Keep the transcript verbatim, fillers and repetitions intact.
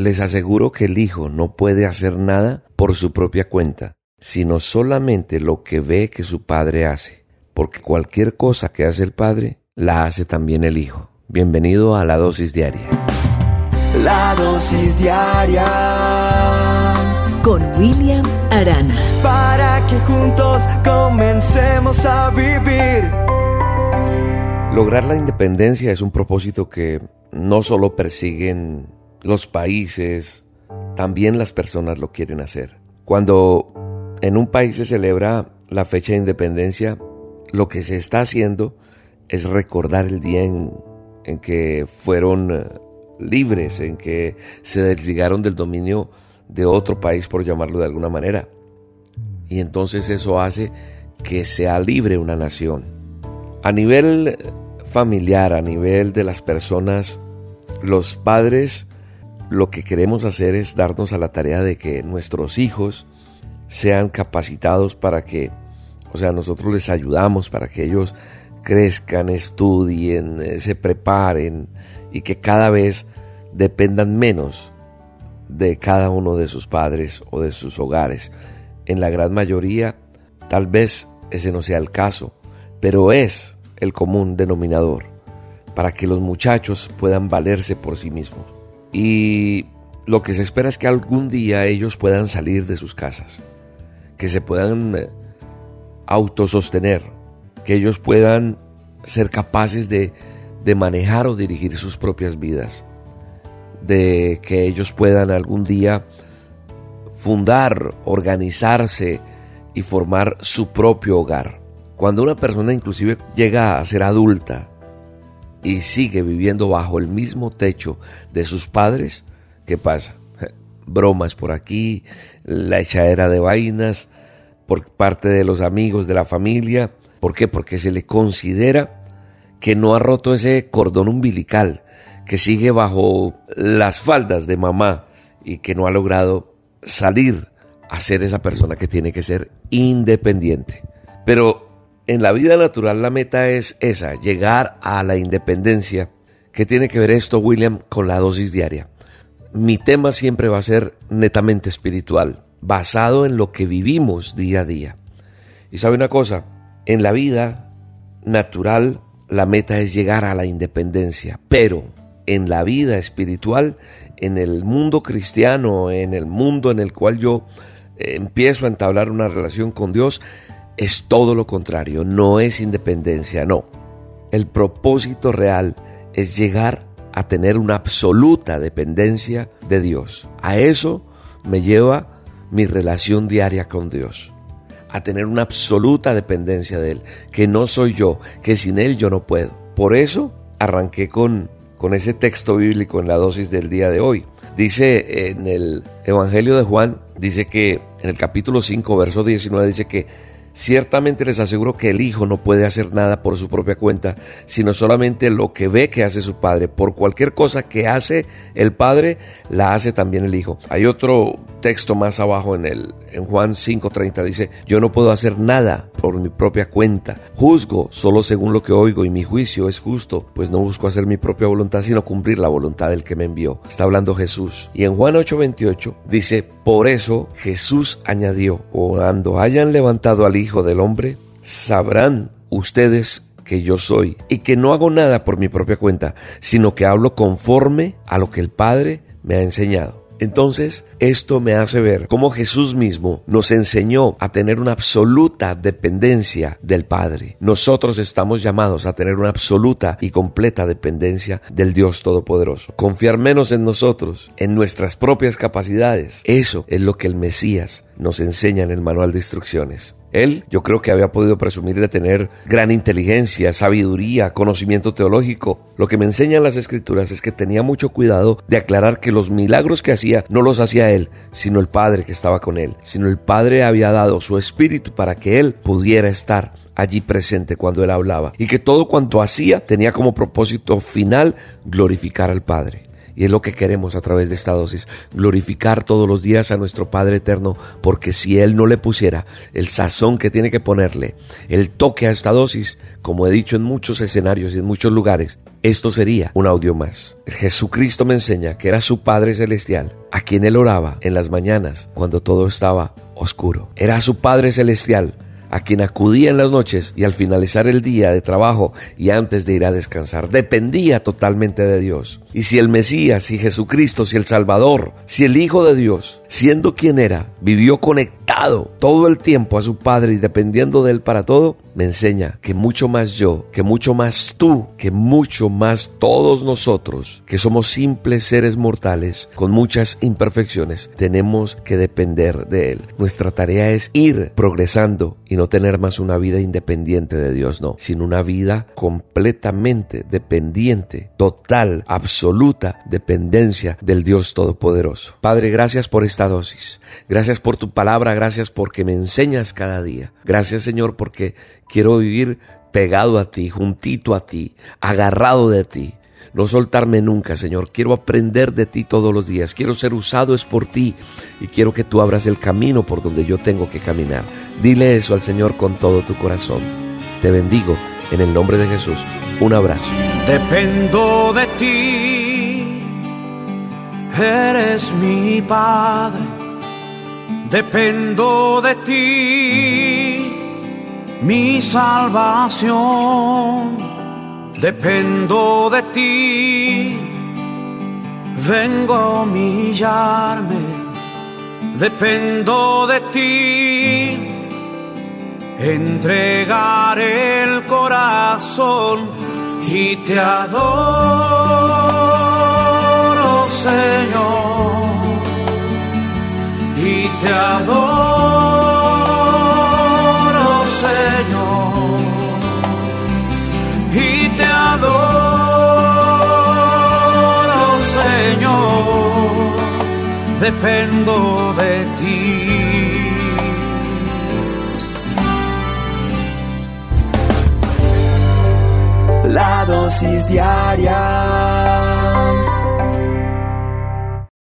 les aseguro que el hijo no puede hacer nada por su propia cuenta, sino solamente lo que ve que su padre hace, porque cualquier cosa que hace el padre, la hace también el hijo. Bienvenido a La Dosis Diaria. La Dosis Diaria con William Arana, para que juntos comencemos a vivir. Lograr la independencia es un propósito que no solo persiguen los países, también las personas lo quieren hacer. Cuando en un país se celebra la fecha de independencia, lo que se está haciendo es recordar el día en, en que fueron libres, en que se desligaron del dominio de otro país, por llamarlo de alguna manera. Y entonces eso hace que sea libre una nación. A nivel familiar, a nivel de las personas, los padres, lo que queremos hacer es darnos a la tarea de que nuestros hijos sean capacitados para que, o sea, nosotros les ayudamos para que ellos crezcan, estudien, se preparen y que cada vez dependan menos de cada uno de sus padres o de sus hogares. En la gran mayoría, tal vez ese no sea el caso, pero es el común denominador para que los muchachos puedan valerse por sí mismos. Y lo que se espera es que algún día ellos puedan salir de sus casas, que se puedan autosostener, que ellos puedan ser capaces de, de manejar o dirigir sus propias vidas, de que ellos puedan algún día fundar, organizarse y formar su propio hogar. Cuando una persona inclusive llega a ser adulta y sigue viviendo bajo el mismo techo de sus padres, ¿qué pasa? Bromas por aquí, la echadera de vainas por parte de los amigos, de la familia. ¿Por qué? Porque se le considera que no ha roto ese cordón umbilical, que sigue bajo las faldas de mamá y que no ha logrado salir a ser esa persona que tiene que ser independiente. Pero en la vida natural la meta es esa, llegar a la independencia. ¿Qué tiene que ver esto, William, con la dosis diaria? Mi tema siempre va a ser netamente espiritual, basado en lo que vivimos día a día. Y sabe una cosa, en la vida natural la meta es llegar a la independencia, pero en la vida espiritual, en el mundo cristiano, en el mundo en el cual yo eh, empiezo a entablar una relación con Dios, es todo lo contrario, no es independencia, no. El propósito real es llegar a tener una absoluta dependencia de Dios. A eso me lleva mi relación diaria con Dios, a tener una absoluta dependencia de Él, que no soy yo, que sin Él yo no puedo. Por eso arranqué con, con ese texto bíblico en la dosis del día de hoy. Dice en el Evangelio de Juan, dice que en el capítulo cinco, verso diecinueve, dice que ciertamente les aseguro que el Hijo no puede hacer nada por su propia cuenta, sino solamente lo que ve que hace su Padre. Por cualquier cosa que hace el Padre, la hace también el Hijo. Hay otro texto más abajo en el en Juan cinco treinta, dice: yo no puedo hacer nada por mi propia cuenta. Juzgo solo según lo que oigo, y mi juicio es justo, pues no busco hacer mi propia voluntad, sino cumplir la voluntad del que me envió. Está hablando Jesús. Y en Juan ocho veintiocho dice: por eso Jesús añadió: cuando hayan levantado al Hijo del Hombre, sabrán ustedes que yo soy, y que no hago nada por mi propia cuenta, sino que hablo conforme a lo que el Padre me ha enseñado. Entonces, esto me hace ver cómo Jesús mismo nos enseñó a tener una absoluta dependencia del Padre. Nosotros estamos llamados a tener una absoluta y completa dependencia del Dios Todopoderoso. Confiar menos en nosotros, en nuestras propias capacidades. Eso es lo que el Mesías nos enseña en el manual de instrucciones. Él, yo creo que había podido presumir de tener gran inteligencia, sabiduría, conocimiento teológico. Lo que me enseñan las Escrituras es que tenía mucho cuidado de aclarar que los milagros que hacía no los hacía él, sino el Padre que estaba con él. Sino el Padre había dado su Espíritu para que él pudiera estar allí presente cuando él hablaba. Y que todo cuanto hacía tenía como propósito final glorificar al Padre. Y es lo que queremos a través de esta dosis, glorificar todos los días a nuestro Padre Eterno, porque si Él no le pusiera el sazón que tiene que ponerle, el toque a esta dosis, como he dicho en muchos escenarios y en muchos lugares, esto sería un audio más. Jesucristo me enseña que era su Padre Celestial, a quien Él oraba en las mañanas cuando todo estaba oscuro. Era su Padre Celestial, a quien acudía en las noches y al finalizar el día de trabajo y antes de ir a descansar. Dependía totalmente de Dios. Y si el Mesías, si Jesucristo, si el Salvador, si el Hijo de Dios, siendo quien era, vivió conectado todo el tiempo a su Padre y dependiendo de Él para todo, me enseña que mucho más yo, que mucho más tú, que mucho más todos nosotros, que somos simples seres mortales con muchas imperfecciones, tenemos que depender de Él. Nuestra tarea es ir progresando y no tener más una vida independiente de Dios, no, sino una vida completamente dependiente, total, absoluta dependencia del Dios Todopoderoso. Padre, gracias por esta dosis. Gracias por tu palabra, gracias porque me enseñas cada día. Gracias, Señor, porque quiero vivir pegado a ti, juntito a ti, agarrado de ti. No soltarme nunca, Señor. Quiero aprender de ti todos los días. Quiero ser usado es por ti y quiero que tú abras el camino por donde yo tengo que caminar. Dile eso al Señor con todo tu corazón. Te bendigo en el nombre de Jesús. Un abrazo. Dependo de ti, eres mi Padre. Dependo de ti, mi salvación. Dependo de ti, vengo a humillarme. Dependo de ti, entregar el corazón y te adoro, Señor, y te adoro, Señor, y te adoro, Señor, dependo de ti. La dosis diaria